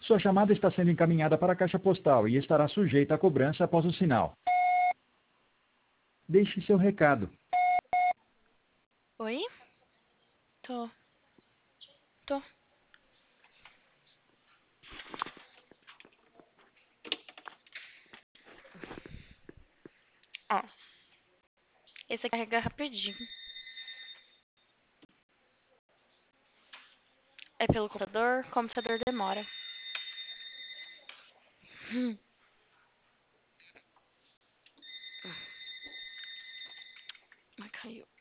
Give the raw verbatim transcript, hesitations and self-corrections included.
Sua chamada está sendo encaminhada para a caixa postal e estará sujeita a cobrança após o sinal. Deixe seu recado. Oi? Tô. Tô. Ó. Esse aqui carrega rapidinho. É pelo computador, o computador demora. Hum. Ai, caiu.